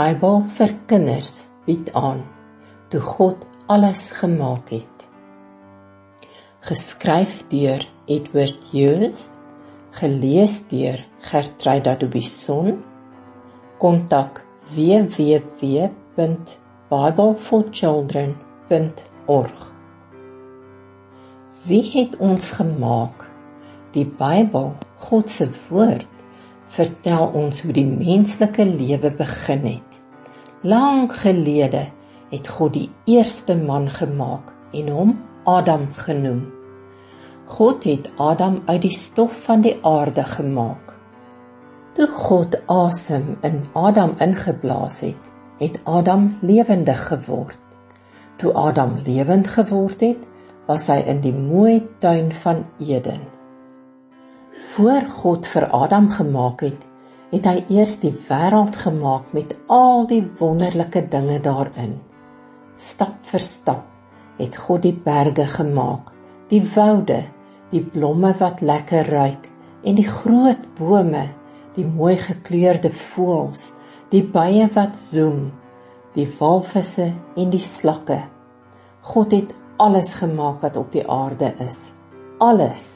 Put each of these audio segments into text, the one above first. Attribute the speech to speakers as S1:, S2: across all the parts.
S1: Bybel vir kinders bied aan, toe God alles gemaak het. Geskryf deur Edward Hughes, gelees deur Gertruida Dubison, kontak www.bibleforchildren.org. Wie het ons gemaak? Die Bybel, God se woord, vertel ons hoe die menslike lewe begin het. Lang gelede het God die eerste man gemaak en hom Adam genoem. God het Adam uit die stof van die aarde gemaak. Toe God asem in Adam ingeblaas het, het Adam lewendig geword. Toe Adam lewend geword het, was hy in die mooi tuin van Eden. Voor God vir Adam gemaak het, het hy eers die wêreld gemaak met al die wonderlike dinge daarin. Stap vir stap het God die berge gemaak, die woude, die blomme wat lekker ruik, en die groot bome, die mooi gekleurde voëls, die bye wat zoem, die walvisse en die slakke. God het alles gemaak wat op die aarde is. Alles.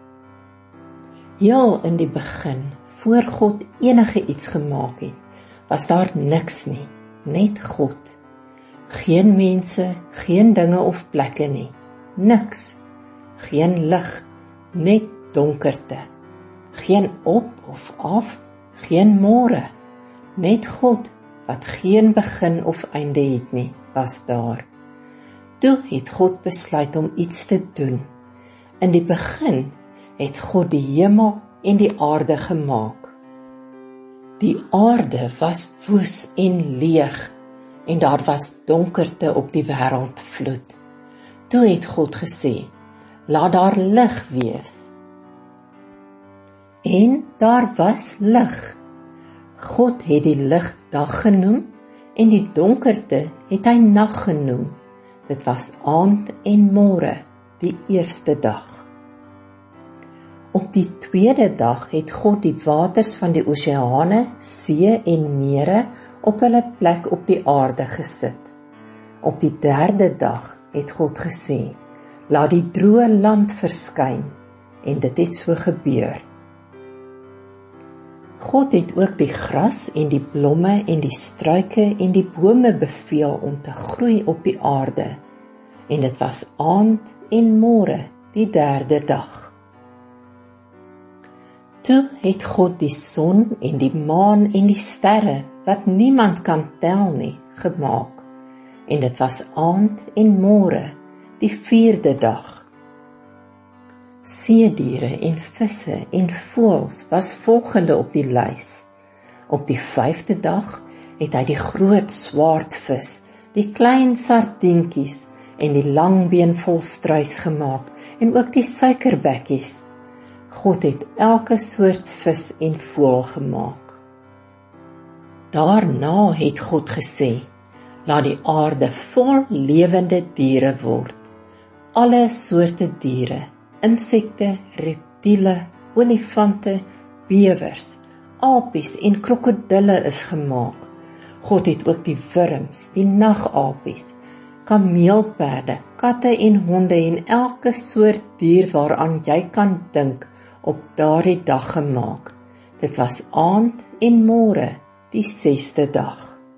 S1: Heel in die begin, voor God enige iets gemaak het, was daar niks nie, net God. Geen mense, geen dinge of plekke nie, niks. Geen lig, net donkerte. Geen op of af, geen môre. Net God, wat geen begin of einde het nie, was daar. Toe het God besluit om iets te doen. In die begin het God die hemel en die aarde gemaak. Die aarde was woes en leeg, en daar was donkerte op die wêreldvloed. Toe het God gesê, laat daar lig wees. En daar was lig. God het die lig dag genoem, en die donkerte het hy nag genoem. Dit was aand en môre, die eerste dag. Op die tweede dag het God die waters van die oseane, see en mere op hulle plek op die aarde gesit. Op die derde dag het God gesê, laat die droë land verskyn, en dit het so gebeur. God het ook die gras en die blomme en die struike en die bome beveel om te groei op die aarde, en dit was aand en môre, die derde dag. Toe het God die son en die maan en die sterre, wat niemand kan tel nie, gemaak. En dit was aand en môre, die vierde dag. Seediere en visse en voëls was volgende op die lys. Op die vyfde dag het hy die groot swaardvis, die klein sardientjies en die langbeenvolstruis gemaak, en ook die suikerbekkies. God het elke soort vis en voël gemaak. Daarna het God gesê, laat die aarde vol lewende diere word. Alle soorte diere, insekte, reptiele, olifante, bewers, apies en krokodille is gemaak. God het ook die wurms, die nagapies, kameelperde, katte en honde en elke soort dier waaraan jy kan dink, op daardie dag gemaak. Dit was aand en môre, die sesde dag.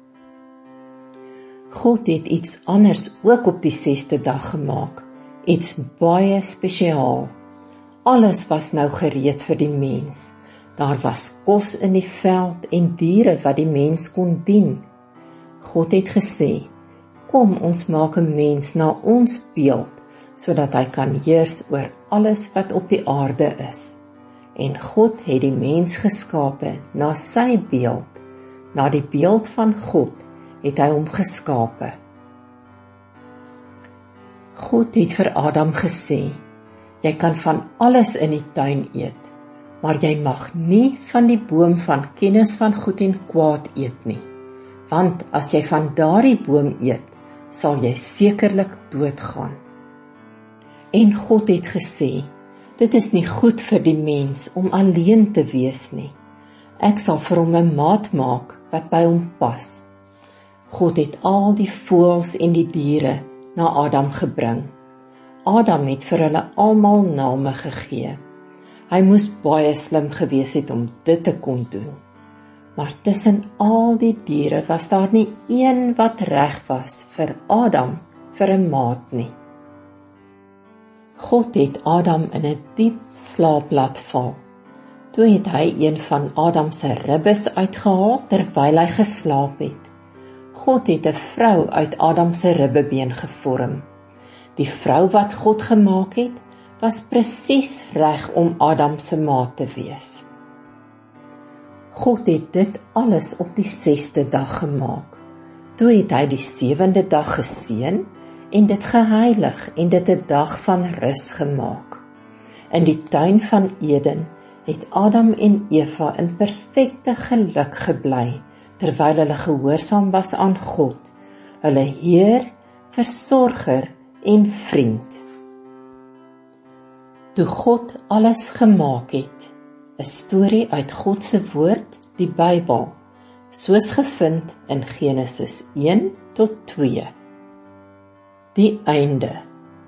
S1: God het iets anders ook op die sesde dag gemaak, iets baie spesiaal. Alles was nou gereed vir die mens. Daar was kos in die veld en diere wat die mens kon dien. God het gesê, kom ons maak 'n mens na ons beeld, sodat hy kan heers oor alles wat op die aarde is. En God het die mens geskape na sy beeld, na die beeld van God het hy hom geskape. God het vir Adam gesê, jy kan van alles in die tuin eet, maar jy mag nie van die boom van kennis van goed en kwaad eet nie, want as jy van daardie boom eet, sal jy sekerlik doodgaan. En God het gesê, dit is nie goed vir die mens om alleen te wees nie. Ek sal vir hom 'n maat maak wat by hom pas. God het al die voëls en die diere na Adam gebring. Adam het vir hulle almal name gegee. Hy moes baie slim gewees het om dit te kon doen. Maar tussen al die diere was daar nie een wat reg was vir Adam vir 'n maat nie. God het Adam in 'n diep slaap laat val. Toe het hy een van Adam se ribbes uitgehaal terwyl hy geslaap het. God het 'n vrou uit Adam se ribbebeen gevorm. Die vrou wat God gemaak het, was presies reg om Adam se maat te wees. God het dit alles op die 6de dag gemaak. Toe het hy die 7de dag geseën en dit geheilig en dit 'n dag van rus gemaak. In die tuin van Eden het Adam en Eva in perfekte geluk gebly, terwyl hulle gehoorsaam was aan God, hulle Heer, Versorger en Vriend. Toe God alles gemaak het, 'n storie uit God se woord, die Bybel, soos gevind in Genesis 1 tot 2. Die einde.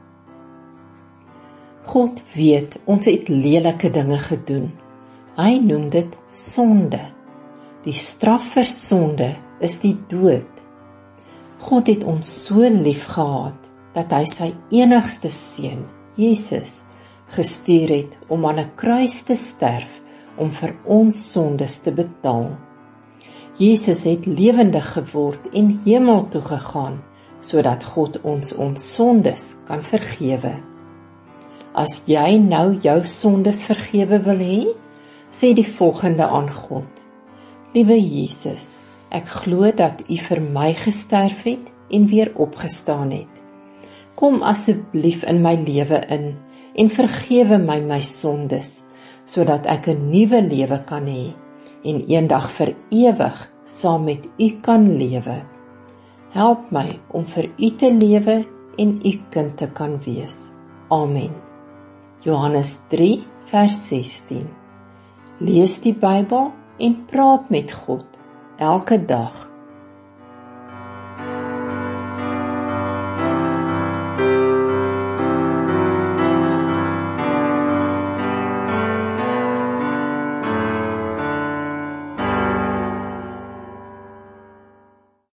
S1: God weet, ons het lelike dinge gedoen. Hy noem dit sonde. Die straf vir sonde is die dood. God het ons so lief gehad, dat hy sy enigste seun, Jesus, gestuur het om aan 'n kruis te sterf, om vir ons sondes te betaal. Jesus het lewendig geword en hemel toe gegaan, sodat God ons sondes kan vergewe. As jy nou jou sondes vergewe wil hê, sê die volgende aan God: Liewe Jesus, ek glo dat U vir my gesterf het en weer opgestaan het. Kom asseblief in my lewe in en vergewe my sondes, sodat ek 'n nuwe lewe kan hê en eendag vir ewig saam met U kan lewe. Help my om vir U te lewe en U kind te kan wees. Amen. Johannes 3 vers 16. Lees die Bybel en praat met God elke dag.